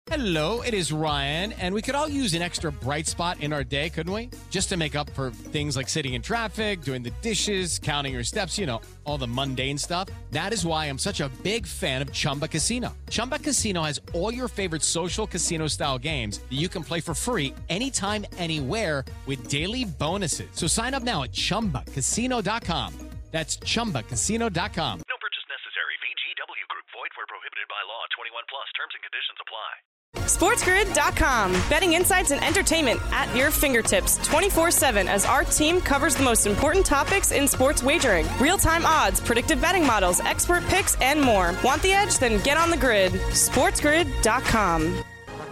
Hello, it is Ryan, and we could all use an extra bright spot in our day, couldn't we? Just to make up for things like sitting in traffic, doing the dishes, counting your steps, all the mundane stuff. That is why I'm such a big fan of Chumba Casino. Chumba Casino has all your favorite social casino-style games that you can play for free anytime, anywhere with daily bonuses. So sign up now at ChumbaCasino.com. That's ChumbaCasino.com. No purchase necessary. VGW Group. Void where prohibited by law. 21 plus. Terms and conditions apply. SportsGrid.com. Betting insights and entertainment at your fingertips 24/7 as our team covers the most important topics in sports wagering. Real-time odds, predictive betting models, expert picks, and more. Want the edge? Then get on the grid. SportsGrid.com.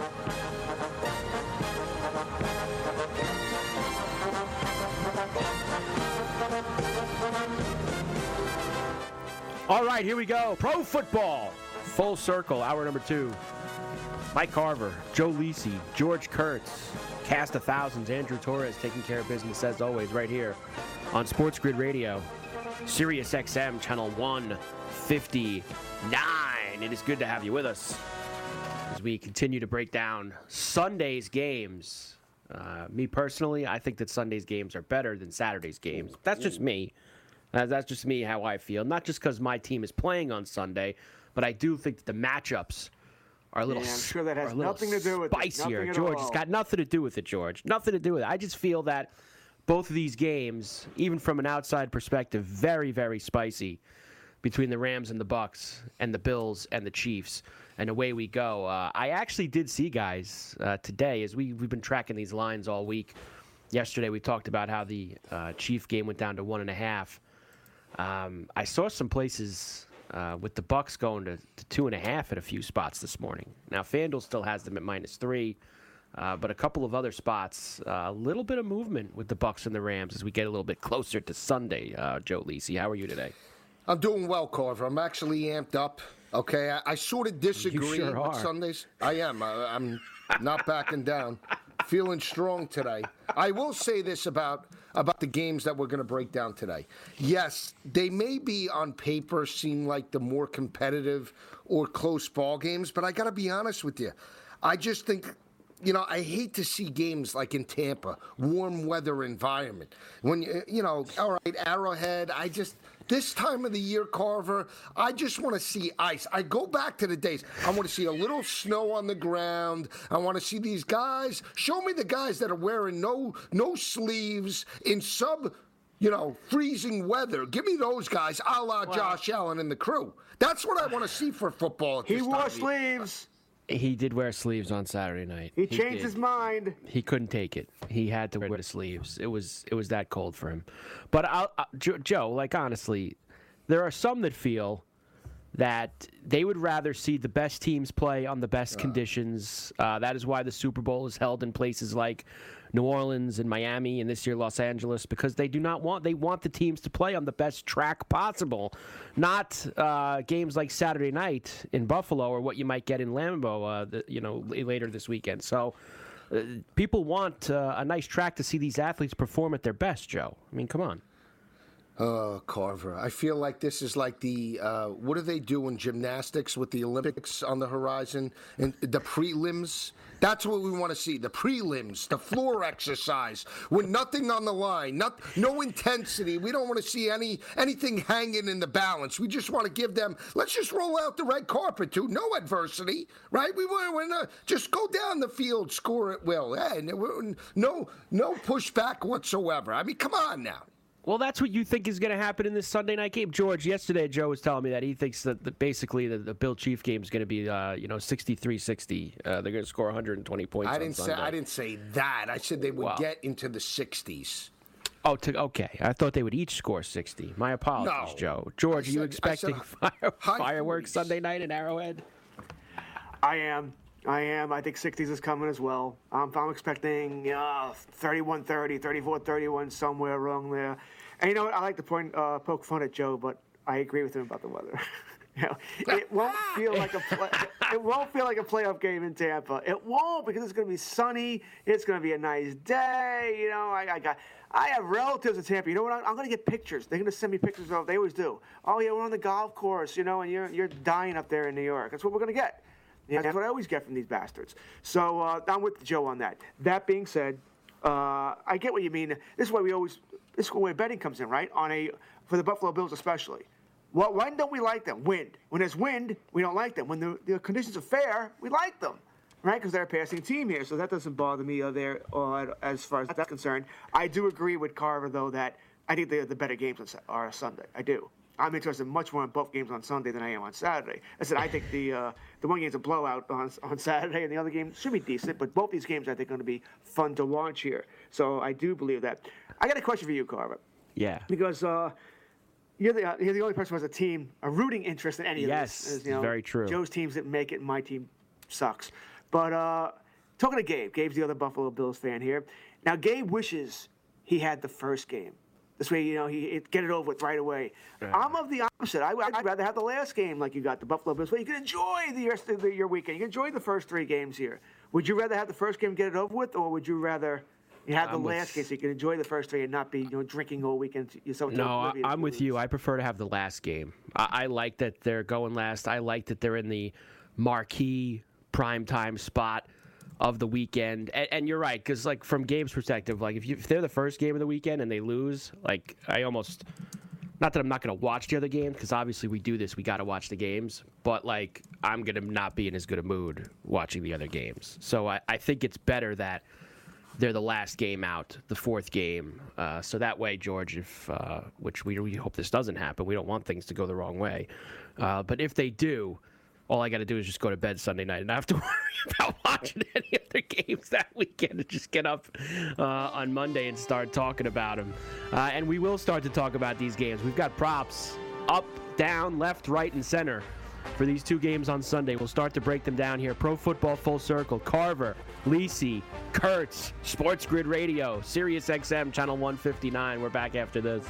All right, here we go. Pro football. Full circle, hour number 2. Mike Carver, Joe Lisi, George Kurtz, cast of thousands, Andrew Torres taking care of business as always right here on Sports Grid Radio, Sirius XM, channel 159. It is good to have you with us as we continue to break down Sunday's games. Me personally, I think that Sunday's games are better than Saturday's games. That's just me. That's just me, how I feel. Not just because my team is playing on Sunday, but I do think that the matchups are a little, I'm sure that has nothing to do with spicier. It. George, it's got nothing to do with it, George. Nothing to do with it. I just feel that both of these games, even from an outside perspective, very, very spicy between the Rams and the Bucs and the Bills and the Chiefs. And away we go. I actually did see, guys, today, as we've been tracking these lines all week. Yesterday we talked about how the Chief game went down to 1.5. I saw some places with the Bucs going to 2.5 at a few spots this morning. Now, FanDuel still has them at -3, but a couple of other spots, a little bit of movement with the Bucs and the Rams as we get a little bit closer to Sunday. Joe Lisi, how are you today? I'm doing well, Carver. I'm actually amped up. Okay, I sort of disagree with Sundays. I am. I'm not backing down. Feeling strong today. I will say this about the games that we're going to break down today. Yes, they may be on paper seem like the more competitive or close ball games, but I got to be honest with you. I just think, I hate to see games like in Tampa, warm weather environment. When, all right, Arrowhead, this time of the year, Carver, I just want to see ice. I go back to the days. I want to see a little snow on the ground. I want to see these guys. Show me the guys that are wearing no sleeves in freezing weather. Give me those guys, a la Josh Allen and the crew. That's what I want to see for football. He wore sleeves. He did wear sleeves on Saturday night. He changed his mind. He couldn't take it. He had to wear the sleeves. It was that cold for him. But Joe, honestly, there are some that feel that they would rather see the best teams play on the best conditions. That is why the Super Bowl is held in places like New Orleans and Miami and this year Los Angeles, because they want the teams to play on the best track possible, not games like Saturday night in Buffalo or what you might get in Lambeau, later this weekend. So people want a nice track to see these athletes perform at their best, Joe. I mean, come on. Oh, Carver. I feel like this is like the, what do they do in gymnastics with the Olympics on the horizon? And the prelims? That's what we want to see, the prelims, the floor exercise, with nothing on the line, no intensity. We don't want to see anything hanging in the balance. We just want to give them, let's just roll out the red carpet, too. No adversity, right? We want to just go down the field, score at will. Hey, no pushback whatsoever. I mean, come on now. Well, that's what you think is going to happen in this Sunday night game. George, yesterday Joe was telling me that he thinks that basically the Bill Chief game is going to be 63-60. They're going to score 120 points. I didn't say that. I said they would get into the 60s. Oh, okay. I thought they would each score 60. My apologies, Joe. George, are you expecting fireworks Sunday night in Arrowhead? I am. I think 60s is coming as well. I'm expecting 31-30, 34-31, somewhere along there. And I like to poke fun at Joe, but I agree with him about the weather. It won't feel like a playoff game in Tampa. It won't, because it's going to be sunny. It's going to be a nice day. I have relatives in Tampa. You know what? I'm going to get pictures. They're going to send me pictures of. They always do. Oh yeah, we're on the golf course. And you're dying up there in New York. That's what we're going to get. Yeah, that's what I always get from these bastards. So I'm with Joe on that. That being said, I get what you mean. This is why this is where betting comes in, right? For the Buffalo Bills especially. Well, when don't we like them? Wind. When there's wind, we don't like them. When the conditions are fair, we like them, right? Because they're a passing team here, so that doesn't bother me as far as that's concerned. I do agree with Carver, though, that I think the better games are Sunday. I do. I'm interested much more in both games on Sunday than I am on Saturday. I said I think the one game's a blowout on Saturday, and the other game should be decent. But both these games I think are going to be fun to watch here. So I do believe that. I got a question for you, Carver. Yeah. Because you're the only person who has a rooting interest in any of this. Yes, very true. Joe's teams didn't make it, and my team sucks. But talking to Gabe, Gabe's the other Buffalo Bills fan here. Now Gabe wishes he had the first game. This way, he get it over with right away. I'm of the opposite. I'd rather have the last game like you got the Buffalo Bills. Where you can enjoy the rest of your weekend. You can enjoy the first 3 games here. Would you rather have the first game get it over with, or would you rather have the last game so you can enjoy the first 3 and not be drinking all weekend? No, I'm with you. I prefer to have the last game. I like that they're going last. I like that they're in the marquee primetime spot of the weekend. And you're right, because from Gabe's perspective, if they're the first game of the weekend and they lose, I almost, not that I'm not going to watch the other games, because obviously we do this, we got to watch the games, but I'm going to not be in as good a mood watching the other games. So I think it's better that they're the last game out, the 4th game. So that way, George, which we hope this doesn't happen, we don't want things to go the wrong way. But if they do, all I got to do is just go to bed Sunday night and not have to worry about watching any other games that weekend, and just get up on Monday and start talking about them. And we will start to talk about these games. We've got props up, down, left, right, and center for these 2 games on Sunday. We'll start to break them down here. Pro Football Full Circle, Carver, Lisi, Kurtz, Sports Grid Radio, Sirius XM, Channel 159. We're back after this.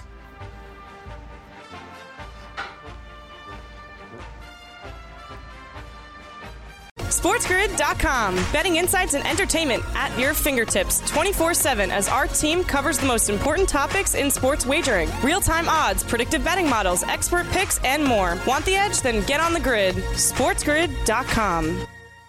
SportsGrid.com. Betting insights and entertainment at your fingertips 24/7 as our team covers the most important topics in sports wagering. Real-time odds, predictive betting models, expert picks, and more. Want the edge? Then get on the grid. SportsGrid.com.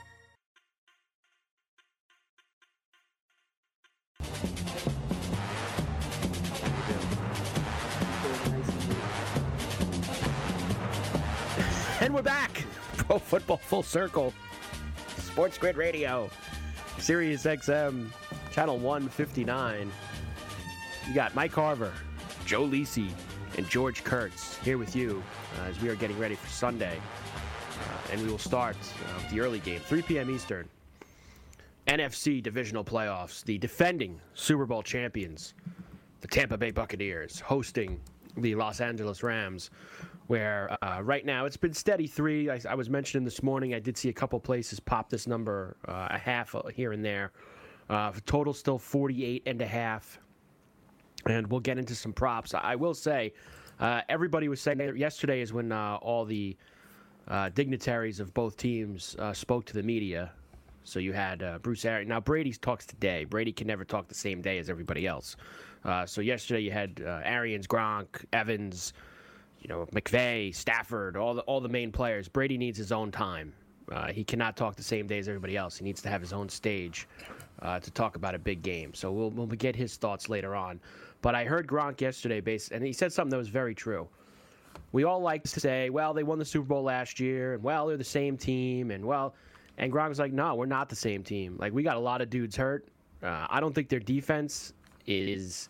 And we're back. Pro Football Full Circle. Sports Grid Radio, Sirius XM, Channel 159. You got Mike Carver, Joe Lisi, and George Kurtz here with you as we are getting ready for Sunday. And we will start with the early game, 3 p.m. Eastern. NFC Divisional Playoffs, the defending Super Bowl champions, the Tampa Bay Buccaneers, hosting the Los Angeles Rams, where right now it's been steady 3. I was mentioning this morning, I did see a couple places pop this number a half here and there. Total still 48.5. And we'll get into some props. I will say, everybody was saying that yesterday is when all the dignitaries of both teams spoke to the media. So you had Bruce Arians. Now, Brady talks today. Brady can never talk the same day as everybody else. So yesterday you had Arians, Gronk, Evans, McVay, Stafford, all the main players. Brady needs his own time. He cannot talk the same day as everybody else. He needs to have his own stage to talk about a big game. So we'll get his thoughts later on. But I heard Gronk yesterday, and he said something that was very true. We all like to say, well, they won the Super Bowl last year, and well, they're the same team, and Gronk was like, no, we're not the same team. We got a lot of dudes hurt. I don't think their defense is...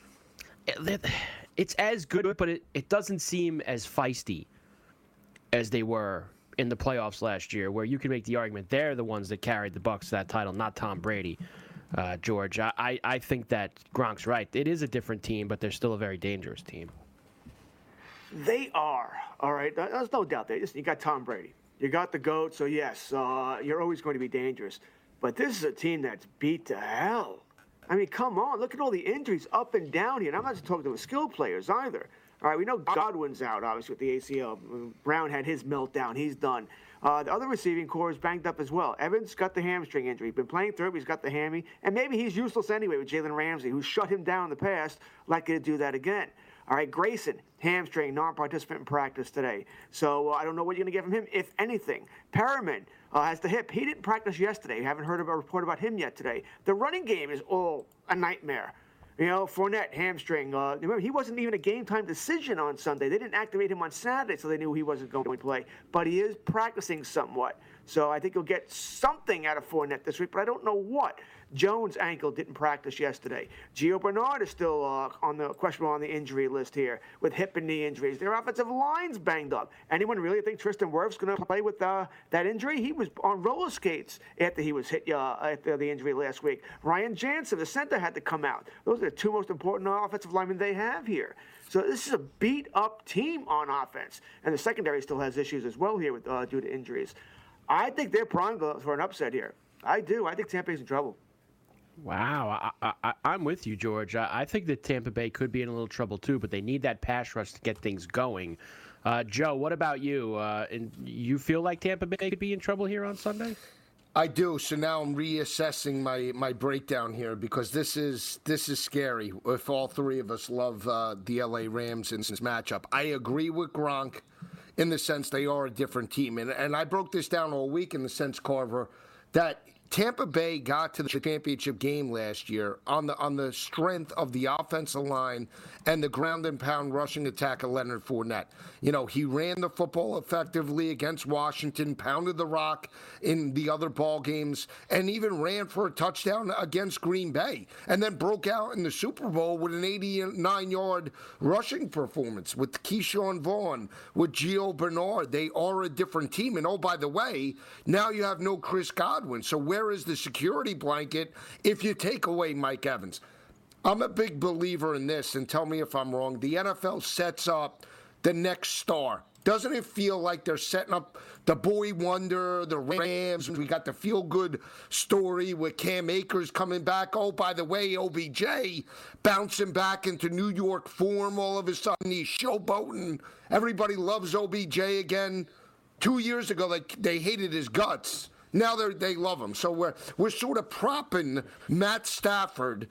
It's as good, but it doesn't seem as feisty as they were in the playoffs last year, where you can make the argument they're the ones that carried the Bucs to that title, not Tom Brady. George, I think that Gronk's right. It is a different team, but they're still a very dangerous team. They are, all right? There's no doubt. You got Tom Brady. You got the GOAT, so yes, you're always going to be dangerous. But this is a team that's beat to hell. I mean, come on. Look at all the injuries up and down here. And I'm not just talking to the skilled players either. All right, we know Godwin's out, obviously, with the ACL. Brown had his meltdown. He's done. The other receiving core is banged up as well. Evans got the hamstring injury. He's been playing through it, but he's got the hammy. And maybe he's useless anyway with Jalen Ramsey, who shut him down in the past, likely to do that again. All right, Grayson, hamstring, non-participant in practice today. So I don't know what you're going to get from him, if anything. Perriman has the hip. He didn't practice yesterday. Haven't heard of a report about him yet today. The running game is all a nightmare. Fournette, hamstring. Remember, he wasn't even a game-time decision on Sunday. They didn't activate him on Saturday, so they knew he wasn't going to play. But he is practicing somewhat. So I think you'll get something out of Fournette this week, but I don't know what. Jones' ankle didn't practice yesterday. Gio Bernard is still questionable on the injury list here with hip and knee injuries. Their offensive line's banged up. Anyone really think Tristan Wirf's going to play with that injury? He was on roller skates after he was hit after the injury last week. Ryan Jansen, the center, had to come out. Those are the two most important offensive linemen they have here. So this is a beat-up team on offense. And the secondary still has issues as well here with due to injuries. I think they're primed for an upset here. I do. I think Tampa Bay's in trouble. Wow, I'm with you, George. I think that Tampa Bay could be in a little trouble too, but they need that pass rush to get things going. Joe, what about you? And you feel like Tampa Bay could be in trouble here on Sunday? I do. So now I'm reassessing my breakdown here because this is scary. If all three of us love the LA Rams in this matchup, I agree with Gronk in the sense they are a different team, and I broke this down all week in the sense, Carver, that Tampa Bay got to the championship game last year on the strength of the offensive line and the ground and pound rushing attack of Leonard Fournette. He ran the football effectively against Washington, pounded the rock in the other ball games, and even ran for a touchdown against Green Bay, and then broke out in the Super Bowl with an 89-yard rushing performance with Keyshawn Vaughn, with Gio Bernard. They are a different team. And, oh, by the way, now you have no Chris Godwin. So where is the security blanket if you take away Mike Evans? I'm a big believer in this, and tell me if I'm wrong. The NFL sets up the next star. Doesn't it feel like they're setting up the boy wonder, the Rams? We got the feel-good story with Cam Akers coming back. Oh, by the way, OBJ bouncing back into New York form. All of a sudden, he's showboating. Everybody loves OBJ again. 2 years ago, they hated his guts. Now they love him. So we're sort of propping Matt Stafford,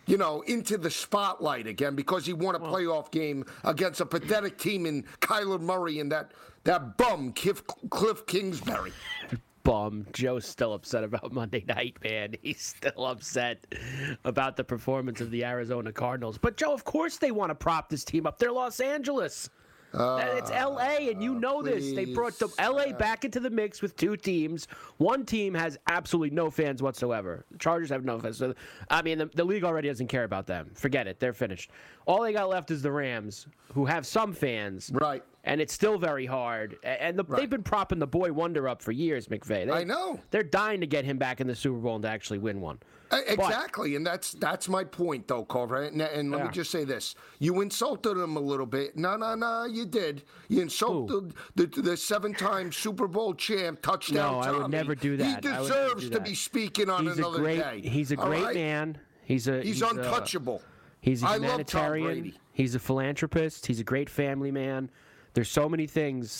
into the spotlight again because he won a playoff game against a pathetic team in Kyler Murray and that bum Cliff Kingsbury. Bum. Joe's still upset about Monday night, man. He's still upset about the performance of the Arizona Cardinals. But, Joe, of course they want to prop this team up. They're Los Angeles. It's L.A., and you know this. They brought the L.A. back into the mix with two teams. One team has absolutely no fans whatsoever. The Chargers have no fans. So, the league already doesn't care about them. Forget it. They're finished. All they got left is the Rams, who have some fans. Right. And it's still very hard. And they've been propping the boy wonder up for years, McVay. I know. They're dying to get him back in the Super Bowl and to actually win one. Exactly, and that's my point, though, Carver. And let me just say this. You insulted him a little bit. No, you did. You insulted the seven-time Super Bowl champ, touchdown Tommy. I would never do that. He deserves to be speaking on another day. He's a great man. He's untouchable. He's a humanitarian. He's a philanthropist. He's a great family man. There's so many things.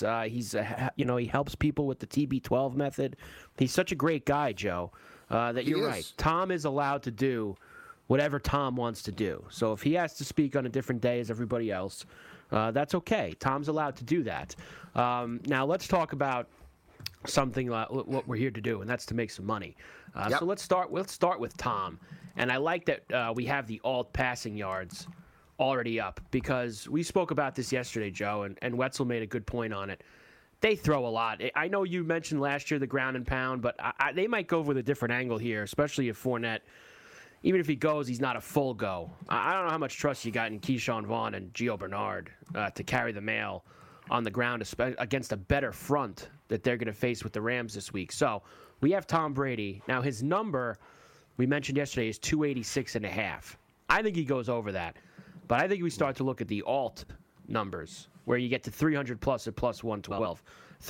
He helps people with the TB12 method. He's such a great guy, Joe. You're right. Tom is allowed to do whatever Tom wants to do. So if he has to speak on a different day as everybody else, that's okay. Tom's allowed to do that. Now let's talk about something what we're here to do, and that's to make some money. So let's start with Tom. And I like that we have the alt passing yards already up because we spoke about this yesterday, Joe, and Wetzel made a good point on it. They throw a lot. I know you mentioned last year the ground and pound, but they might go with a different angle here, especially if Fournette, even if he goes, he's not a full go. I don't know how much trust you got in Keyshawn Vaughn and Gio Bernard to carry the mail on the ground against a better front that they're going to face with the Rams this week. So we have Tom Brady. Now, his number, we mentioned yesterday, is 286.5. I think he goes over that. But I think we start to look at the alt numbers, where you get to 300 plus at plus 112,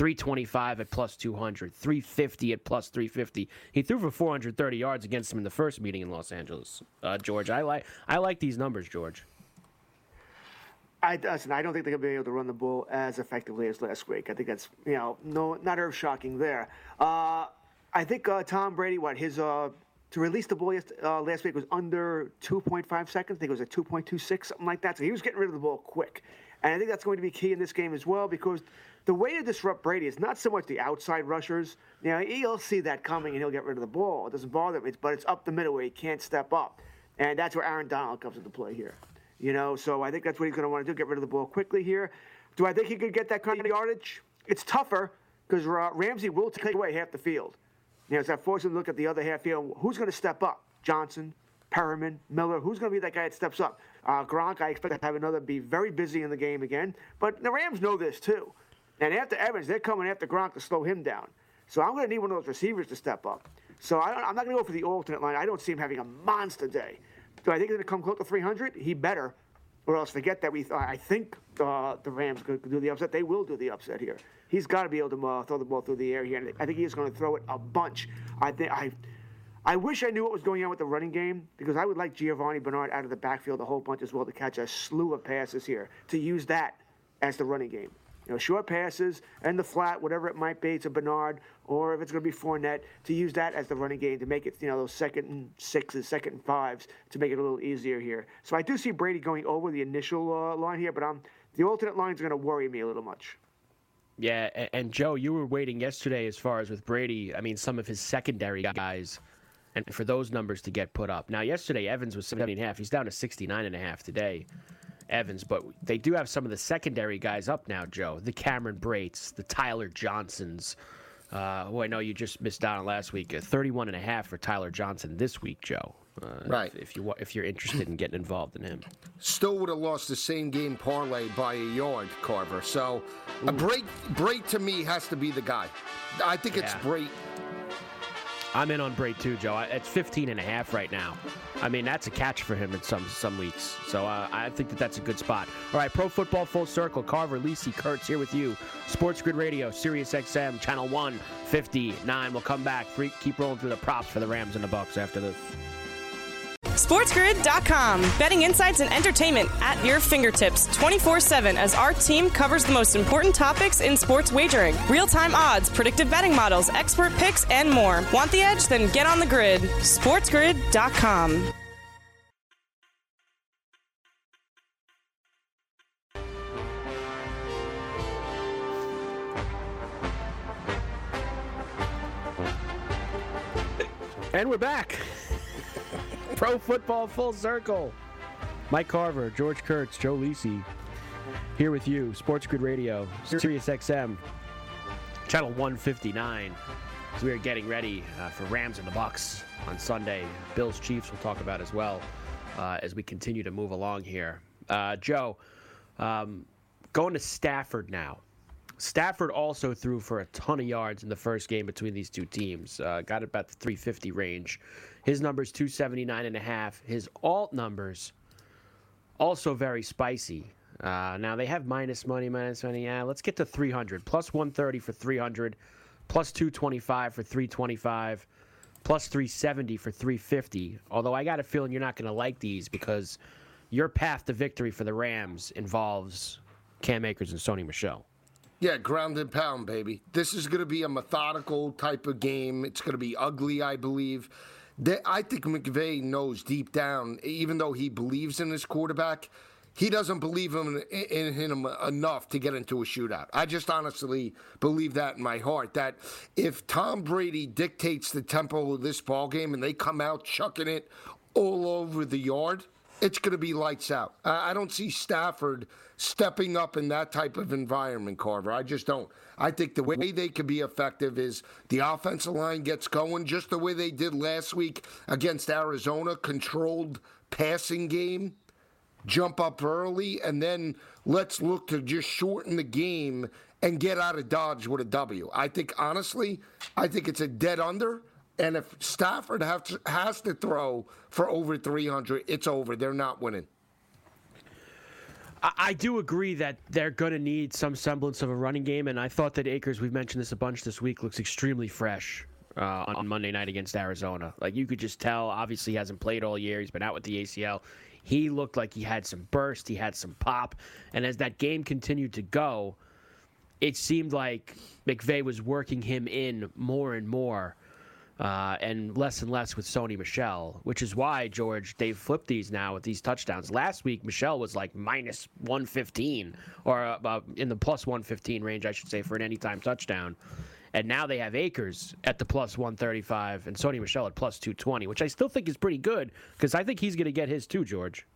325 at plus 200, 350 at plus 350. He threw for 430 yards against him in the first meeting in Los Angeles. George, I like these numbers, George. I don't think they're going to be able to run the ball as effectively as last week. I think that's not earth-shocking there. I think Tom Brady, his to release the ball last week was under 2.5 seconds. I think it was at 2.26, something like that. So he was getting rid of the ball quick. And I think that's going to be key in this game as well, because the way to disrupt Brady is not so much the outside rushers. You know, he'll see that coming and he'll get rid of the ball. It doesn't bother him, but it's up the middle where he can't step up. And that's where Aaron Donald comes into play here. You know, so I think that's what he's going to want to do, get rid of the ball quickly here. Do I think he could get that kind of yardage? It's tougher because Ramsey will take away half the field. You know, so that forces him to look at the other half field. Who's going to step up? Johnson, Perriman, Miller. Who's going to be that guy that steps up? Gronk, I expect to have be very busy in the game again. But the Rams know this too. And after Evans, they're coming after Gronk to slow him down. So I'm going to need one of those receivers to step up. So I'm not going to go for the alternate line. I don't see him having a monster day. Do I think he's going to come close to 300? He better. Or else forget that I think the Rams could do the upset. They will do the upset here. He's got to be able to throw the ball through the air here. And I think he is going to throw it a bunch. I wish I knew what was going on with the running game, because I would like Giovanni Bernard out of the backfield a whole bunch as well to catch a slew of passes here, to use that as the running game. You know, short passes and the flat, whatever it might be, to Bernard, or if it's going to be Fournette, to use that as the running game to make it, you know, those 2nd and 6s, 2nd and 5s, to make it a little easier here. So I do see Brady going over the initial line here, but the alternate lines are going to worry me a little much. Yeah, and Joe, you were waiting yesterday as far as with Brady. I mean, some of his secondary guys, and for those numbers to get put up. Now, yesterday, Evans was 70.5. He's down to 69.5 today. Evans, but they do have some of the secondary guys up now, Joe. The Cameron Brates, the Tyler Johnsons, who I know you just missed out on last week. 31.5 for Tyler Johnson this week, Joe. Right. If you're interested in getting involved in him. Still would have lost the same game parlay by a yard, Carver. So a Brate to me has to be the guy. I think it's Brate. I'm in on Brate too, Joe. It's 15.5 right now. I mean, that's a catch for him in some weeks. So I think that's a good spot. All right, Pro Football Full Circle. Carver, Lisi, Kurtz here with you. Sports Grid Radio, Sirius XM, Channel 159. We'll come back. Keep rolling through the props for the Rams and the Bucs after this. SportsGrid.com. Betting insights and entertainment at your fingertips 24/7 as our team covers the most important topics in sports wagering. Real-time odds, predictive betting models, expert picks, and more. Want the edge? Then get on the grid. SportsGrid.com. And we're back. Pro Football Full Circle. Mike Carver, George Kurtz, Joe Lisi, here with you. Sports Grid Radio, Sirius XM, Channel 159. As we are getting ready for Rams and the Bucs on Sunday. Bills Chiefs we'll talk about as well as we continue to move along here. Joe, going to Stafford now. Stafford also threw for a ton of yards in the first game between these two teams. Got about the 350 range. His number's 279.5. His alt numbers also very spicy. Now they have minus money. Yeah, let's get to 300. Plus 130 for 300. Plus 225 for 325. Plus 370 for 350. Although I got a feeling you're not going to like these because your path to victory for the Rams involves Cam Akers and Sony Michel. Yeah, ground and pound, baby. This is going to be a methodical type of game. It's going to be ugly, I believe. I think McVay knows deep down, even though he believes in his quarterback, he doesn't believe in him enough to get into a shootout. I just honestly believe that in my heart, that if Tom Brady dictates the tempo of this ballgame and they come out chucking it all over the yard, it's going to be lights out. I don't see Stafford stepping up in that type of environment, Carver. I just don't. I think the way they can be effective is the offensive line gets going just the way they did last week against Arizona, controlled passing game, jump up early, and then let's look to just shorten the game and get out of Dodge with a W. I think, honestly, it's a dead under. And if Stafford has to throw for over 300, it's over. They're not winning. I do agree that they're going to need some semblance of a running game, and I thought that Akers, we've mentioned this a bunch this week, looks extremely fresh on Monday night against Arizona. Like, you could just tell, obviously he hasn't played all year. He's been out with the ACL. He looked like he had some burst. He had some pop. And as that game continued to go, it seemed like McVay was working him in more and more and less with Sony Michel, which is why, George, they've flipped these now with these touchdowns. Last week, Michel was like minus 115, or in the plus 115 range, I should say, for an anytime touchdown. And now they have Akers at the plus 135 and Sony Michel at plus 220, which I still think is pretty good because I think he's going to get his too, George.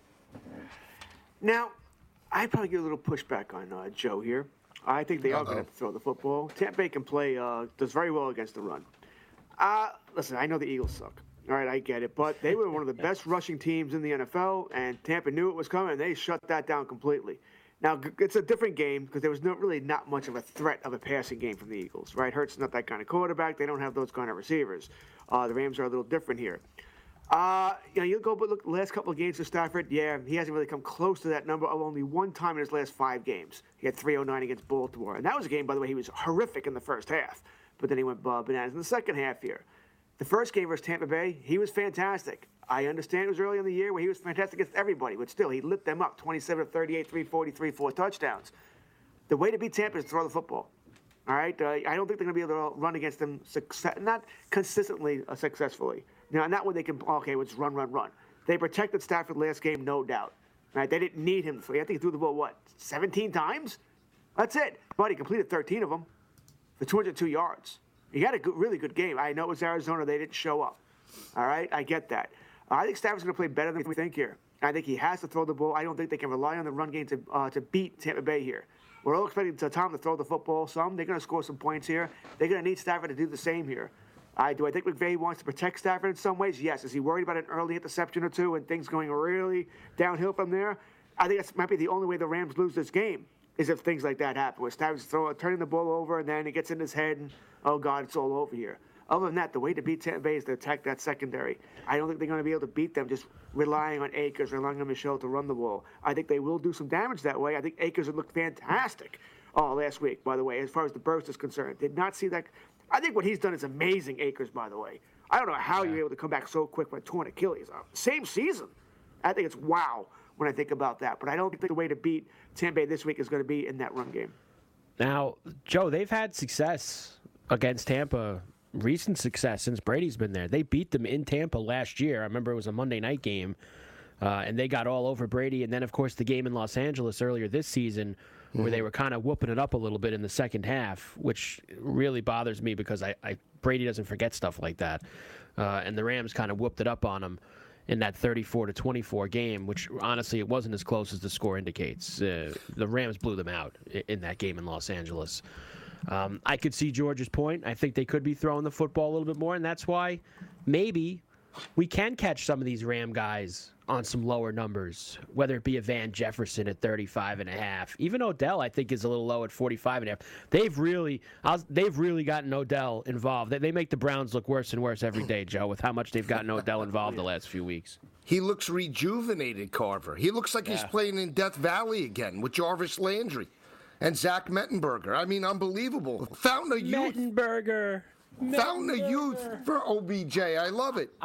Now, I'd probably give a little pushback on Joe here. I think they are going to have to throw the football. Tampa Bay can play, does very well against the run. Listen, I know the Eagles suck. All right, I get it. But they were one of the best rushing teams in the NFL, and Tampa knew it was coming, and they shut that down completely. Now, it's a different game because there was really not much of a threat of a passing game from the Eagles, right? Hurts is not that kind of quarterback. They don't have those kind of receivers. The Rams are a little different here. You go but look, last couple of games for Stafford, yeah, he hasn't really come close to that number of only one time in his last 5 games. He had 309 against Baltimore. And that was a game, by the way, he was horrific in the first half. But then he went bananas in the second half here. The first game versus Tampa Bay, he was fantastic. I understand it was early in the year where he was fantastic against everybody, but still, he lit them up, 27 of 38, 343, 4 touchdowns. The way to beat Tampa is to throw the football. All right? I don't think they're going to be able to run against them, not consistently successfully. Now, not when they can, okay, let's run. They protected Stafford last game, no doubt. Right? They didn't need him. I think he threw the ball, 17 times? That's it. But he completed 13 of them for 202 yards. He had a really good game. I know it was Arizona. They didn't show up. All right? I get that. I think Stafford's going to play better than we think here. I think he has to throw the ball. I don't think they can rely on the run game to beat Tampa Bay here. We're all expecting Tom to throw the football some. They're going to score some points here. They're going to need Stafford to do the same here. Do I think McVay wants to protect Stafford in some ways? Yes. Is he worried about an early interception or two and things going really downhill from there? I think that might be the only way the Rams lose this game is if things like that happen, where Stafford's turning the ball over and then it gets in his head and, oh, God, it's all over here. Other than that, the way to beat Tampa Bay is to attack that secondary. I don't think they're going to be able to beat them just relying on Akers, relying on Michel to run the ball. I think they will do some damage that way. I think Akers would look fantastic last week, by the way, as far as the burst is concerned. Did not see that. I think what he's done is amazing, Akers, by the way. I don't know how you're able to come back so quick from a torn Achilles. Same season. I think it's wow when I think about that. But I don't think the way to beat Tampa Bay this week is going to be in that run game. Now, Joe, they've had success against Tampa, recent success since Brady's been there. They beat them in Tampa last year. I remember it was a Monday night game, and they got all over Brady. And then, of course, the game in Los Angeles earlier this season where they were kind of whooping it up a little bit in the second half, which really bothers me because Brady doesn't forget stuff like that. And the Rams kind of whooped it up on him in that 34-24 game, which honestly it wasn't as close as the score indicates. The Rams blew them out in that game in Los Angeles. I could see George's point. I think they could be throwing the football a little bit more, and that's why maybe we can catch some of these Ram guys on some lower numbers, whether it be a Van Jefferson at 35.5. Even Odell, I think, is a little low at 45.5. They've really gotten Odell involved. They make the Browns look worse and worse every day, Joe, with how much they've gotten Odell involved the last few weeks. He looks rejuvenated, Carver. He looks like he's playing in Death Valley again with Jarvis Landry and Zach Mettenberger. I mean, unbelievable. Fountain of youth. Fountain of youth for OBJ. I love it.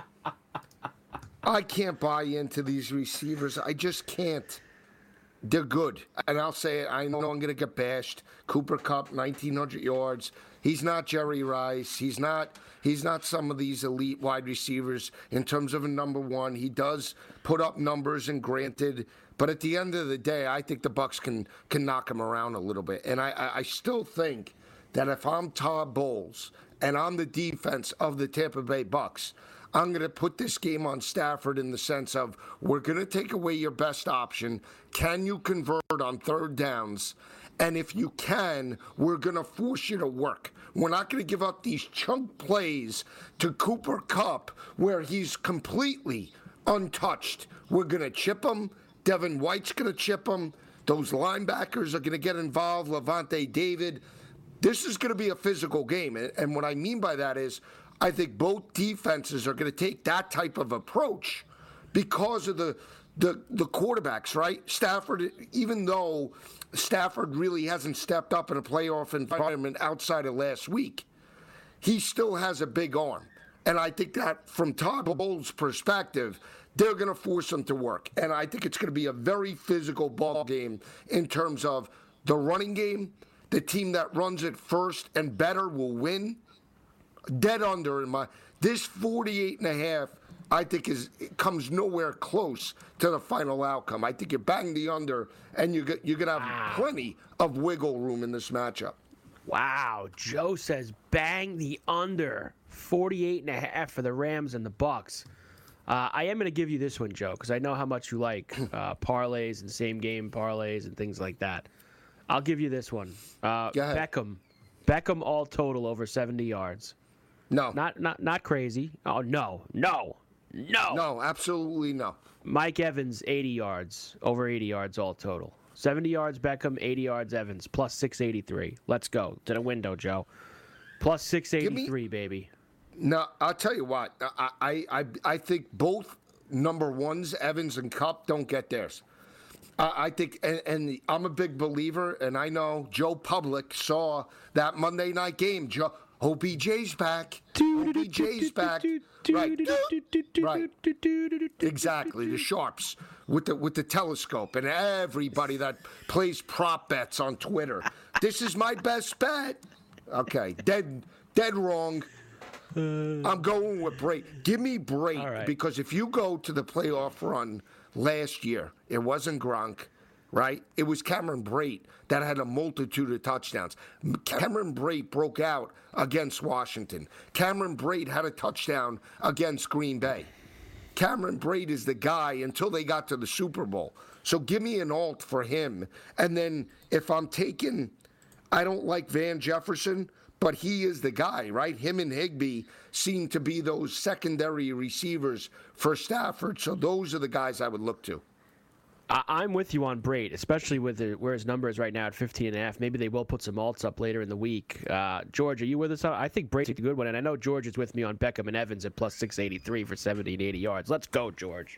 I can't buy into these receivers. I just can't. They're good. And I'll say it. I know I'm going to get bashed. Cooper Kupp, 1,900 yards. He's not Jerry Rice. He's not some of these elite wide receivers in terms of a number one. He does put up numbers, and granted. But at the end of the day, I think the Bucs can knock him around a little bit. And I still think that if I'm Todd Bowles and I'm the defense of the Tampa Bay Bucs, I'm going to put this game on Stafford in the sense of we're going to take away your best option. Can you convert on third downs? And if you can, we're going to force you to work. We're not going to give up these chunk plays to Cooper Kupp where he's completely untouched. We're going to chip him. Devin White's going to chip him. Those linebackers are going to get involved. Levante David. This is going to be a physical game. And what I mean by that is I think both defenses are going to take that type of approach because of the quarterbacks, right? Stafford, even though Stafford really hasn't stepped up in a playoff environment outside of last week, he still has a big arm. And I think that from Todd Bowles' perspective, they're going to force him to work. And I think it's going to be a very physical ball game in terms of the running game. The team that runs it first and better will win. dead under this 48.5. I think comes nowhere close to the final outcome. I think you bang the under, and you're gonna have plenty of wiggle room in this matchup. Wow, Joe says bang the under 48.5 for the Rams and the Bucks. I am going to give you this one, Joe, because I know how much you like parlays and same game parlays and things like that. I'll give you this one. Beckham all total over 70 yards. No, not crazy. Oh no, absolutely no. Mike Evans 80 yards, over 80 yards all total. 70 yards Beckham, 80 yards Evans, plus 683. Let's go to the window, Joe. Plus 683, baby. No, I'll tell you what. I think both number ones, Evans and Kupp, don't get theirs. I think, and I'm a big believer, and I know Joe Public saw that Monday night game. OBJ's back. OBJ's back. Right. Exactly. The sharps with the telescope and everybody that plays prop bets on Twitter. This is my best bet. Okay. Dead wrong. I'm going with Brate. Give me Brate, right. Because if you go to the playoff run last year, it wasn't Gronk, right? It was Cameron Brate that had a multitude of touchdowns. Cameron Brate broke out against Washington. Cameron Brate had a touchdown against Green Bay. Cameron Brate is the guy until they got to the Super Bowl. So give me an alt for him. And then if I'm taking, I don't like Van Jefferson, but he is the guy, right? Him and Higbee seem to be those secondary receivers for Stafford. So those are the guys I would look to. I'm with you on Brate, especially with where his number is right now at 15.5. Maybe they will put some alts up later in the week. George, are you with us? I think Brate's a good one, and I know George is with me on Beckham and Evans at plus 683 for 70 and 80 yards. Let's go, George.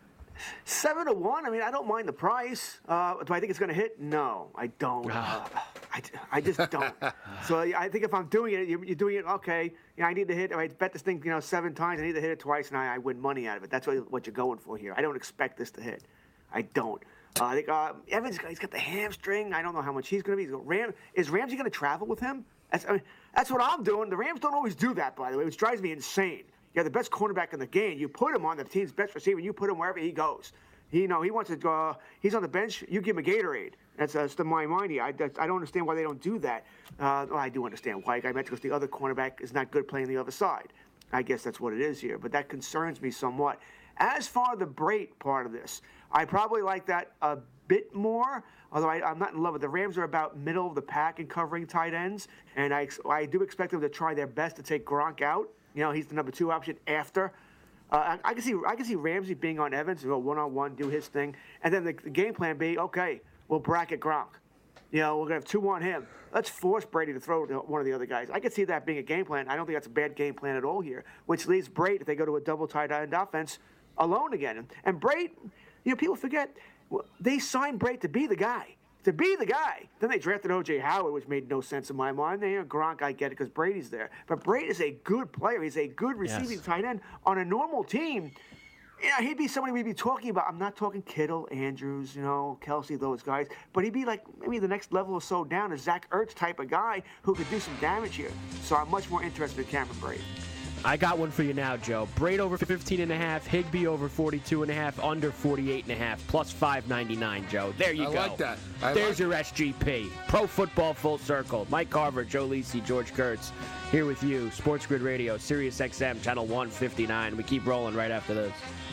7-1. I mean, I don't mind the price. Do I think it's going to hit? No, I don't. I just don't. So I think if I'm doing it, you're doing it. Okay, I need to hit. I bet this thing, 7 times. I need to hit it twice, and I win money out of it. That's what you're going for here. I don't expect this to hit. I don't. I think Evans, he's got the hamstring. I don't know how much he's going to be. Is Ramsey going to travel with him? That's what I'm doing. The Rams don't always do that, by the way, which drives me insane. You have the best cornerback in the game. You put him on the team's best receiver. You put him wherever he goes. He wants to go. He's on the bench. You give him a Gatorade. That's the my mind here. I don't understand why they don't do that. Well, I do understand why. I meant because the other cornerback is not good playing the other side. I guess that's what it is here. But that concerns me somewhat. As far as the Brate part of this, I probably like that a bit more, although I'm not in love with it. The Rams are about middle of the pack in covering tight ends, and I do expect them to try their best to take Gronk out. He's the number 2 option after. I can see Ramsey being on Evans, go one-on-one, do his thing, and then the game plan be, okay, we'll bracket Gronk. We're going to have 2 on him. Let's force Brady to throw one of the other guys. I could see that being a game plan. I don't think that's a bad game plan at all here, which leaves Brate, if they go to a double tight end offense, alone again. And Brate, people forget, they signed Brate to be the guy. Then they drafted O.J. Howard, which made no sense in my mind. Gronk, I get it because Brady's there. But Brate is a good player. He's a good receiving tight end. On a normal team, he'd be somebody we'd be talking about. I'm not talking Kittle, Andrews, Kelsey, those guys. But he'd be like maybe the next level or so down, a Zach Ertz type of guy who could do some damage here. So I'm much more interested in Cameron Brate. I got one for you now, Joe. Brate over 15.5, Higbee over 42.5, under 48.5, plus 599, Joe. There you go. I like that. There's your SGP. Pro Football Full Circle. Mike Carver, Joe Lisi, George Kurtz, here with you. Sports Grid Radio, Sirius XM, channel 159. We keep rolling right after this.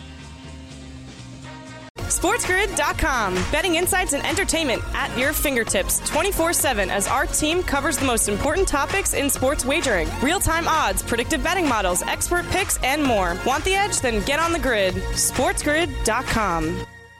SportsGrid.com. Betting insights and entertainment at your fingertips 24/7 as our team covers the most important topics in sports wagering. Real-time odds, predictive betting models, expert picks, and more. Want the edge? Then get on the grid. SportsGrid.com.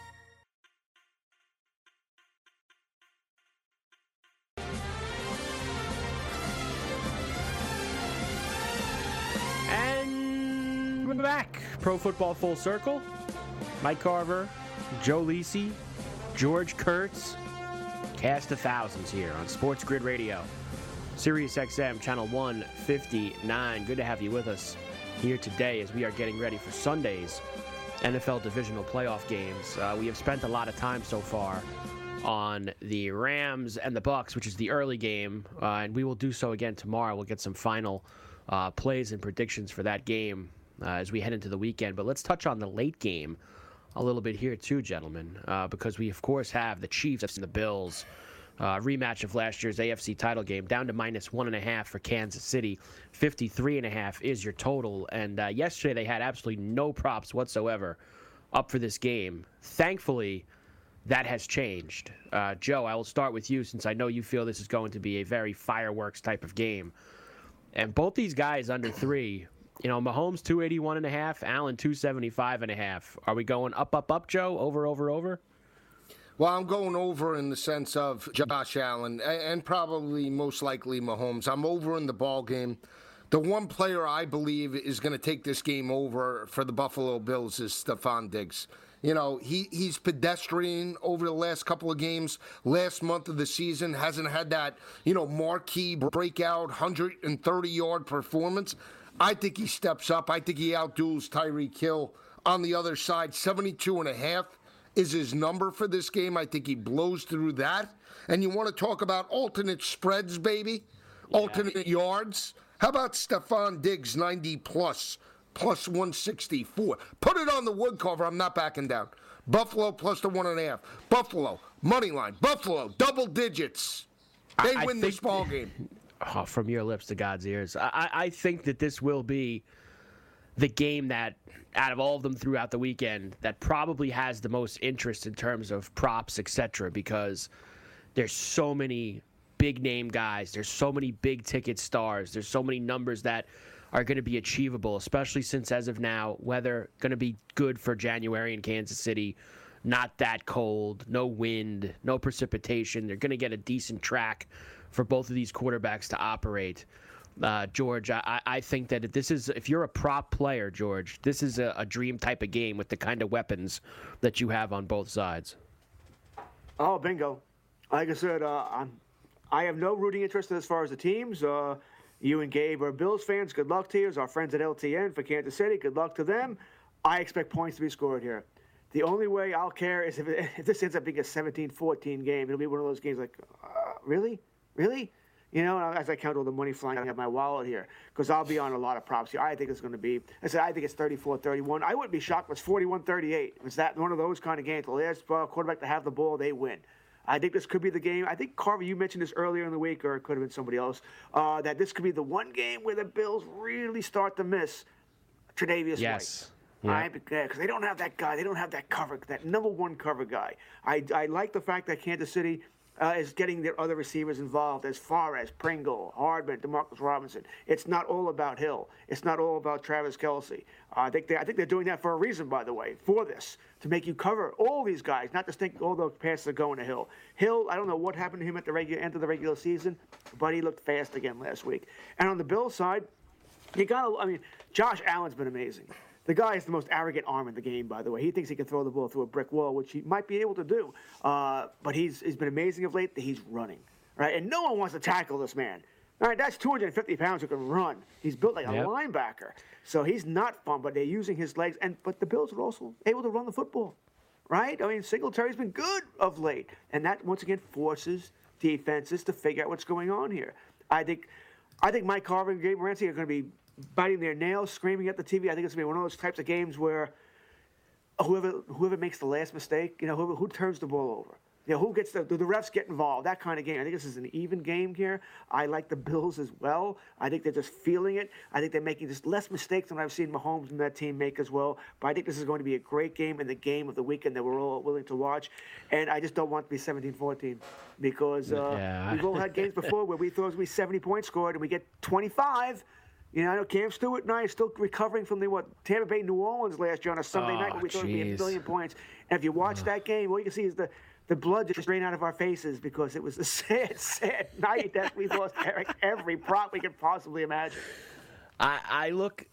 And we're back. Pro Football Full Circle. Mike Carver, Joe Lisi, George Kurtz, cast of thousands here on Sports Grid Radio, Sirius XM, channel 159. Good to have you with us here today as we are getting ready for Sunday's NFL divisional playoff games. We have spent a lot of time so far on the Rams and the Bucks, which is the early game, and we will do so again tomorrow. We'll get some final plays and predictions for that game as we head into the weekend. But let's touch on the late game a little bit here too, gentlemen, because we, of course, have the Chiefs and the Bills. Rematch of last year's AFC title game, down to -1.5 for Kansas City. 53.5 is your total. And yesterday they had absolutely no props whatsoever up for this game. Thankfully, that has changed. Joe, I will start with you since I know you feel this is going to be a very fireworks type of game. And both these guys under 3, Mahomes 281.5, Allen 275.5. Are we going up, Joe? Over? Well, I'm going over in the sense of Josh Allen and probably most likely Mahomes. I'm over in the ball game. The one player I believe is going to take this game over for the Buffalo Bills is Stephon Diggs. He's pedestrian over the last couple of games. Last month of the season hasn't had that, marquee breakout 130-yard performance. I think he steps up. I think he outduels Tyreek Hill on the other side. 72.5 is his number for this game. I think he blows through that. And you want to talk about alternate spreads, baby? Yeah. Alternate yards? How about Stephon Diggs, 90+, plus 164? Put it on the wood cover. I'm not backing down. Buffalo plus the 1.5. Buffalo, money line. Buffalo, double digits. They win this ball game. Oh, from your lips to God's ears. I think that this will be the game that, out of all of them throughout the weekend, that probably has the most interest in terms of props, etc., because there's so many big-name guys. There's so many big-ticket stars. There's so many numbers that are going to be achievable, especially since, as of now, weather going to be good for January in Kansas City. Not that cold, no wind, no precipitation. They're going to get a decent track for both of these quarterbacks to operate. George, I think that if you're a prop player, George, this is a dream type of game with the kind of weapons that you have on both sides. Oh, bingo. Like I said, I have no rooting interest as far as the teams. You and Gabe are Bills fans. Good luck to you. As our friends at LTN for Kansas City, good luck to them. I expect points to be scored here. The only way I'll care is if this ends up being a 17-14 game. It'll be one of those games like, really? Really? As I count all the money flying out of my wallet here, because I'll be on a lot of props here. I think it's going to be, I think it's 34-31. I wouldn't be shocked if it's 41-38. It's that one of those kind of games. The last quarterback to have the ball, they win. I think this could be the game. I think, Carver, you mentioned this earlier in the week, or it could have been somebody else, that this could be the one game where the Bills really start to miss Tre'Davious White. Yes. Yeah. Right? Because they don't have that guy. They don't have that cover, that number one cover guy. I like the fact that Kansas City is getting their other receivers involved as far as Pringle, Hardman, DeMarcus Robinson. It's not all about Hill. It's not all about Travis Kelce. I think they're doing that for a reason, by the way, for this, to make you cover all these guys, not just think all the passes are going to Hill. Hill, I don't know what happened to him at the end of the regular season, but he looked fast again last week. And on the Bills side, Josh Allen's been amazing. The guy has the most arrogant arm in the game, by the way. He thinks he can throw the ball through a brick wall, which he might be able to do. But he's been amazing of late. He's running, right? And no one wants to tackle this man. All right, that's 250 pounds who can run. He's built like a linebacker. So he's not fun, but they're using his legs. But the Bills are also able to run the football, right? I mean, Singletary's been good of late. And that, once again, forces defenses to figure out what's going on here. I think Mike Carver and Gabe Morency are going to be biting their nails, screaming at the TV. I think it's going to be one of those types of games where whoever makes the last mistake, who turns the ball over. Who gets the refs get involved, that kind of game. I think this is an even game here. I like the Bills as well. I think they're just feeling it. I think they're making just less mistakes than I've seen Mahomes and that team make as well. But I think this is going to be a great game and the game of the weekend that we're all willing to watch. And I just don't want it to be 17-14 because we've all had games before where we thought it was going to be 70 points scored and we get 25. I know Cam Stewart and I are still recovering from Tampa Bay, New Orleans last year on a Sunday night where we thought it would be a billion points. And if you watch that game, all you can see is the blood just drained out of our faces because it was a sad, sad night that we lost every prop we could possibly imagine. I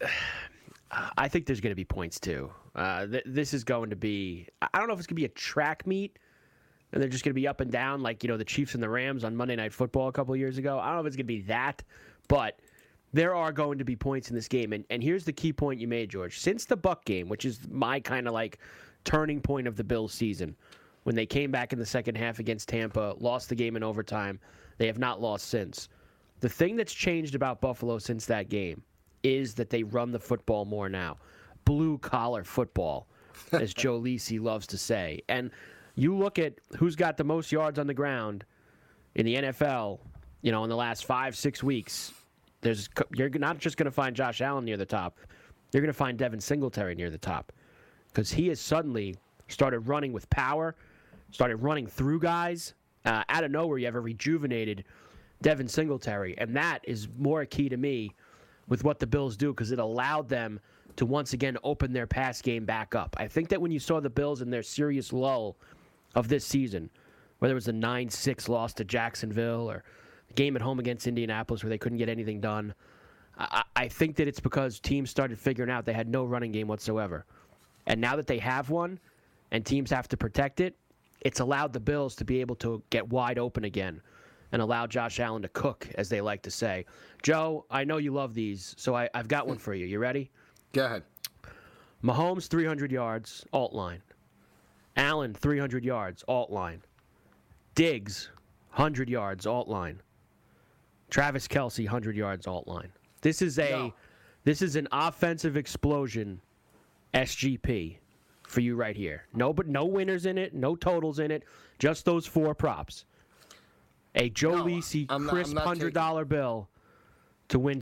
think there's going to be points too. This is going to be, I don't know if it's going to be a track meet and they're just going to be up and down like, the Chiefs and the Rams on Monday Night Football a couple of years ago. I don't know if it's going to be that, but there are going to be points in this game. And here's the key point you made, George. Since the Buck game, which is my kind of like turning point of the Bills season, when they came back in the second half against Tampa, lost the game in overtime, they have not lost since. The thing that's changed about Buffalo since that game is that they run the football more now. Blue-collar football, as Joe Lisi loves to say. And you look at who's got the most yards on the ground in the NFL, in the last 5-6 weeks. You're not just going to find Josh Allen near the top. You're going to find Devin Singletary near the top because he has suddenly started running with power, started running through guys. Out of nowhere, you have a rejuvenated Devin Singletary, and that is more key to me with what the Bills do because it allowed them to once again open their pass game back up. I think that when you saw the Bills in their serious lull of this season, whether it was a 9-6 loss to Jacksonville or the game at home against Indianapolis where they couldn't get anything done, I think that it's because teams started figuring out they had no running game whatsoever. And now that they have one and teams have to protect it, it's allowed the Bills to be able to get wide open again and allow Josh Allen to cook, as they like to say. Joe, I know you love these, so I've got one for you. You ready? Go ahead. Mahomes, 300 yards, alt line. Allen, 300 yards, alt line. Diggs, 100 yards, alt line. Travis Kelce, 100 yards, alt line. This is an offensive explosion SGP for you right here. No winners in it, no totals in it, just those 4 props. A Joe Lisi crisp $100 bill to win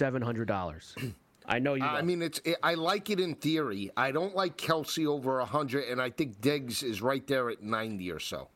$2,700. I know you. I mean, I like it in theory. I don't like Kelce over 100, and I think Diggs is right there at 90 or so.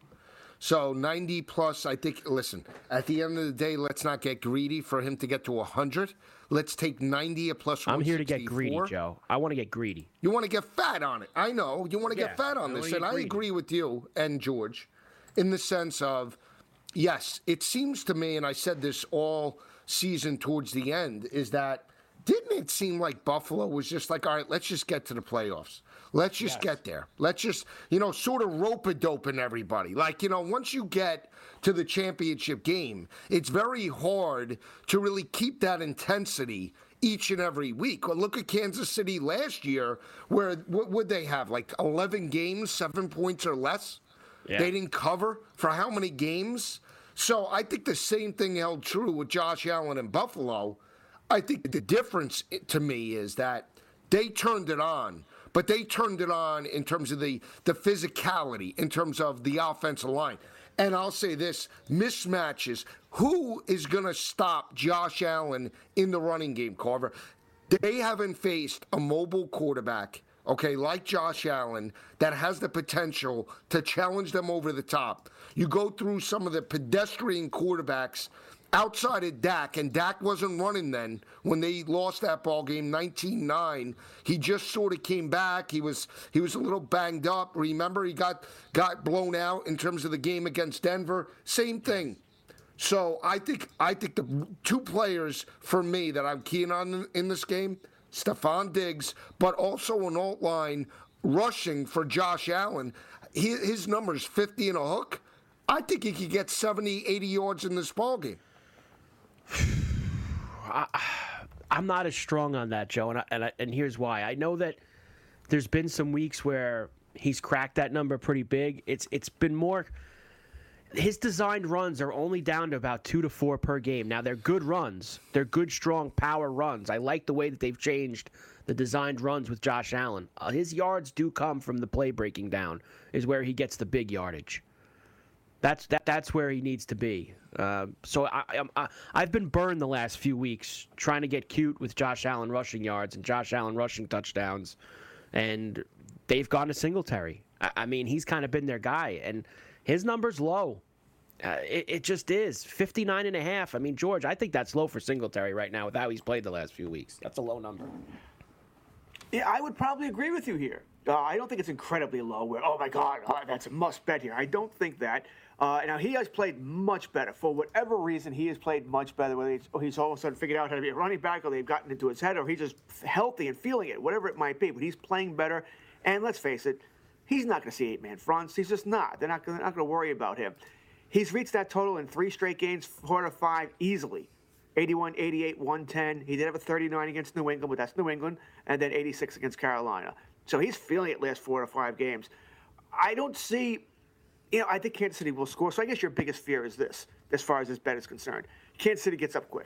So 90 plus, I think. Listen, at the end of the day, let's not get greedy for him to get to 100. Let's take 90 plus 164. I'm here to get greedy, Joe. I want to get greedy. You want to get fat on it. I know. You want to get fat on this. And I agree with you and George in the sense of, yes, it seems to me, and I said this all season towards the end, is that didn't it seem like Buffalo was just like, all right, let's just get to the playoffs. Let's just get there. Let's just, sort of rope-a-doping everybody. Like, once you get to the championship game, it's very hard to really keep that intensity each and every week. Well, look at Kansas City last year, where what would they have, like 11 games, 7 points or less? Yeah. They didn't cover for how many games? So I think the same thing held true with Josh Allen in Buffalo. I think the difference to me is that they turned it on, but they turned it on in terms of the physicality, in terms of the offensive line. And I'll say this, mismatches. Who is going to stop Josh Allen in the running game, Carver? They haven't faced a mobile quarterback, like Josh Allen, that has the potential to challenge them over the top. You go through some of the pedestrian quarterbacks outside of Dak, and Dak wasn't running then when they lost that ball game 19-9. He just sort of came back. He was a little banged up. Remember, he got blown out in terms of the game against Denver. Same thing. So I think the 2 players for me that I'm keen on in this game, Stephon Diggs, but also an alt line rushing for Josh Allen. His number's 50 and a hook. I think he could get 70, 80 yards in this ball game. I'm not as strong on that, Joe, and here's why. I know that there's been some weeks where he's cracked that number pretty big. It's been more. His designed runs are only down to about 2 to 4 per game. Now they're good runs. They're good, strong power runs. I like the way that they've changed the designed runs with Josh Allen. His yards do come from the play breaking down, is where he gets the big yardage. That's where he needs to be. So I've been burned the last few weeks trying to get cute with Josh Allen rushing yards and Josh Allen rushing touchdowns, and they've gone to Singletary. I mean, he's kind of been their guy, and his number's low. It just is 59.5. I mean, George, I think that's low for Singletary right now with how he's played the last few weeks. That's a low number. Yeah, I would probably agree with you here. I don't think it's incredibly low where, oh, my God, that's a must bet here. I don't think that. Now, he has played much better. For whatever reason, he has played much better, whether he's all of a sudden figured out how to be a running back or they've gotten into his head or he's just healthy and feeling it, whatever it might be. But he's playing better. And let's face it, he's not going to see 8-man fronts. He's just not. They're not going to worry about him. He's reached that total in 3 straight games, 4 to 5, easily. 81, 88, 110. He did have a 39 against New England, but that's New England, and then 86 against Carolina. So he's feeling it last 4 to 5 games. I don't see, I think Kansas City will score. So I guess your biggest fear is this, as far as this bet is concerned. Kansas City gets up quick.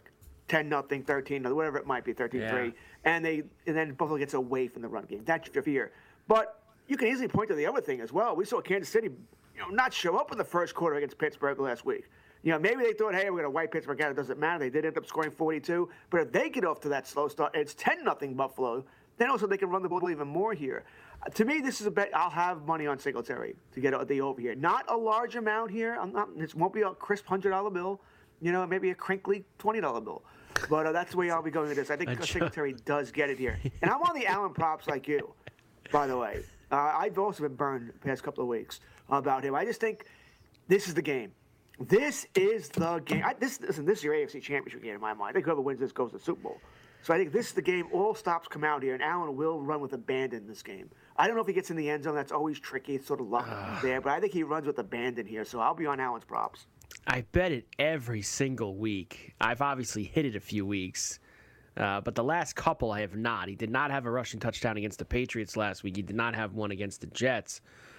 10-0, 13-0, whatever it might be, 13-3, and then Buffalo gets away from the run game. That's your fear. But you can easily point to the other thing as well. We saw Kansas City, not show up in the first quarter against Pittsburgh last week. Maybe they thought, hey, we're going to wipe Pittsburgh out. It doesn't matter. They did end up scoring 42. But if they get off to that slow start, and it's 10-0 Buffalo, then also they can run the ball even more here. To me, this is a bet. I'll have money on Singletary to get the over here. Not a large amount here. It won't be a crisp $100 bill. Maybe a crinkly $20 bill. But that's the way I'll be going with this. I think Singletary does get it here. And I'm on the Allen props like you, by the way. I've also been burned the past couple of weeks about him. I just think this is the game. This is the game. This is your AFC Championship game in my mind. I think whoever wins this goes to the Super Bowl. So I think this is the game. All stops come out here, and Allen will run with abandon in this game. I don't know if he gets in the end zone. That's always tricky. It's sort of luck there. But I think he runs with abandon here, so I'll be on Allen's props. I bet it every single week. I've obviously hit it a few weeks. But the last couple I have not. He did not have a rushing touchdown against the Patriots last week. He did not have one against the Jets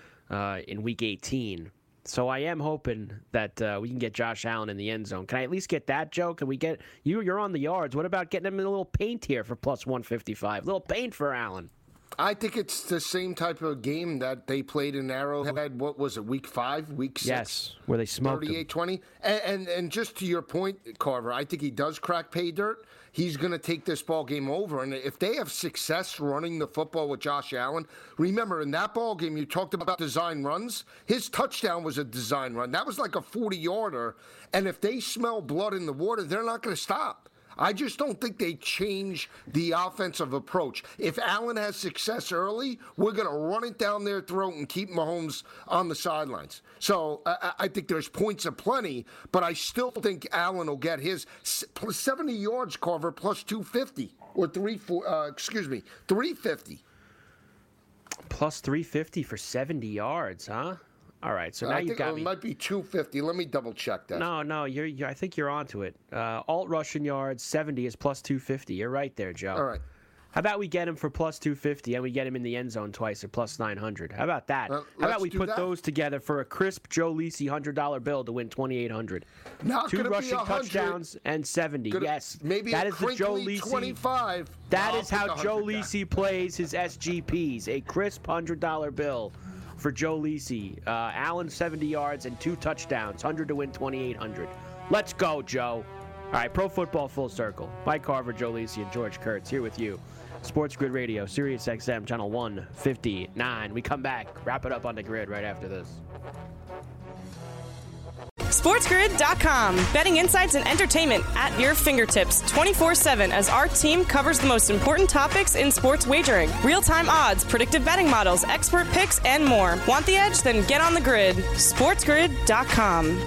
in Week 18. So I am hoping that we can get Josh Allen in the end zone. Can I at least get that, Joe? Can we get you? You're on the yards. What about getting him in a little paint here for plus 155? Little paint for Allen. I think it's the same type of game that they played in Arrowhead. What was it, Week 5, Week 6? Yes, where they smoked 38-20. And just to your point, Carver, I think he does crack pay dirt. He's going to take this ball game over. And if they have success running the football with Josh Allen, remember in that ball game you talked about design runs. His touchdown was a design run. That was like a 40-yarder. And if they smell blood in the water, they're not going to stop. I just don't think they change the offensive approach. If Allen has success early, we're going to run it down their throat and keep Mahomes on the sidelines. So I think there's points aplenty, but I still think Allen will get his 70 yards, Carver, plus 250 or 350. Plus 350 for 70 yards, huh? All right, so now you've got me. It might be 250. Let me double check that. No, I think you're onto it. Alt rushing yards, 70 is plus 250. You're right there, Joe. All right. How about we get him for plus 250 and we get him in the end zone twice at plus 900? How about that? How about we put those together for a crisp Joe Lisi $100 bill to win 2,800? Not 2 rushing touchdowns and 70. Yes, maybe that is the Joe Lisi 25. That is how Joe Lisi plays his SGPs. A crisp $100 bill for Joe Lisi. Allen 70 yards and 2 touchdowns, 100 to win 2,800. Let's go, Joe. All right, Pro Football Full Circle. Mike Carver, Joe Lisi, and George Kurtz here with you. Sports Grid Radio, Sirius XM, channel 159. We come back, wrap it up on the grid right after this. SportsGrid.com. Betting insights and entertainment at your fingertips 24/7 as our team covers the most important topics in sports wagering. Real-time odds, predictive betting models, expert picks, and more. Want the edge? Then get on the grid. SportsGrid.com.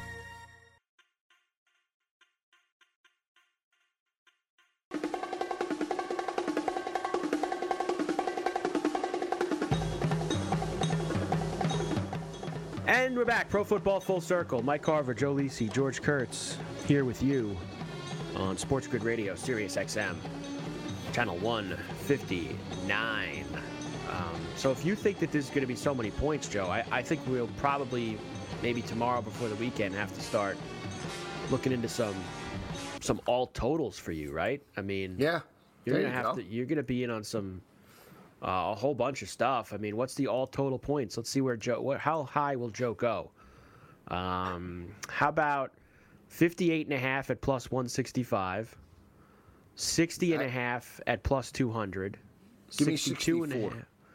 And we're back. Pro Football Full Circle. Mike Carver, Joe Lisi, George Kurtz here with you on Sports Grid Radio, Sirius XM, channel 159. So if you think that this is going to be so many points, Joe, I think we'll probably, maybe tomorrow before the weekend, have to start looking into some alt totals for you, right? I mean, yeah, you're going to be in on some a whole bunch of stuff. I mean, what's the all total points? Let's see where Joe. How high will Joe go? How about 58.5 at plus 165, 60.5 at plus 200, give me 64.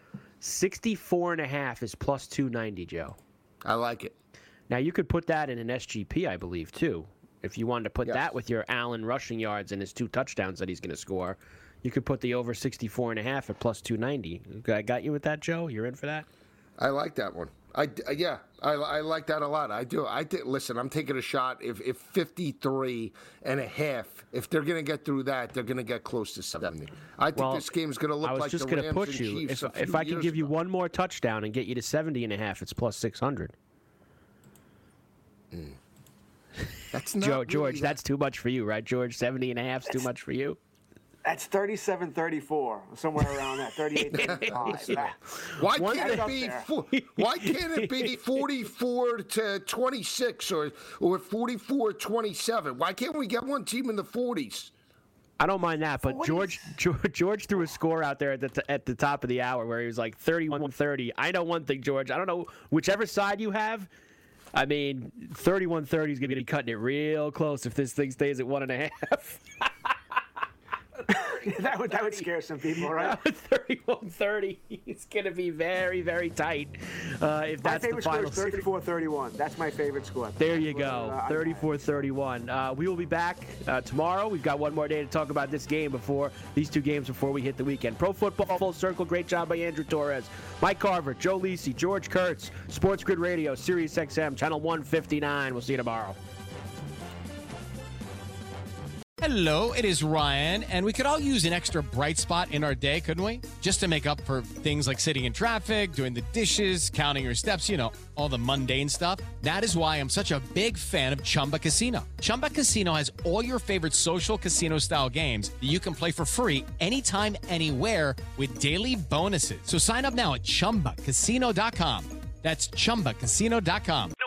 64.5 is plus 290, Joe. I like it. Now you could put that in an SGP, I believe, too. If you wanted to put that with your Allen rushing yards and his 2 touchdowns that he's going to score. You could put the over 64.5 at plus 290. I got you with that, Joe? You're in for that? I like that one. I like that a lot. I do. Listen, I'm taking a shot. If 53.5, if they're going to get through that, they're going to get close to 70. I think this game's going to look like the Rams and Chiefs. I was just going to put you. If I can give you one more touchdown and get you to 70.5, it's plus 600. That's not George, that's too much for you, right, George? 70.5 is too much for you? That's 37-34, somewhere around that. 38-35. Why can't it be 44-26 or 44-27? Why can't we get one team in the 40s? I don't mind that, but George threw a score out there at the top of the hour where he was like 31-30. I know one thing, George. I don't know whichever side you have. I mean, 31-30 is going to be cutting it real close if this thing stays at 1.5. that would scare some people, right? 31-30 is going to be very, very tight. If that's the final score is 34-31. That's my favorite score. There you go, 34-31. We will be back tomorrow. We've got one more day to talk about this game these two games before we hit the weekend. Pro Football Full Circle, great job by Andrew Torres. Mike Carver, Joe Lisi, George Kurtz, Sports Grid Radio, Sirius XM, Channel 159. We'll see you tomorrow. Hello, it is Ryan, and we could all use an extra bright spot in our day, couldn't we? Just to make up for things like sitting in traffic, doing the dishes, counting your steps, all the mundane stuff. That is why I'm such a big fan of Chumba Casino. Chumba Casino has all your favorite social casino-style games that you can play for free anytime, anywhere with daily bonuses. So sign up now at ChumbaCasino.com. That's ChumbaCasino.com.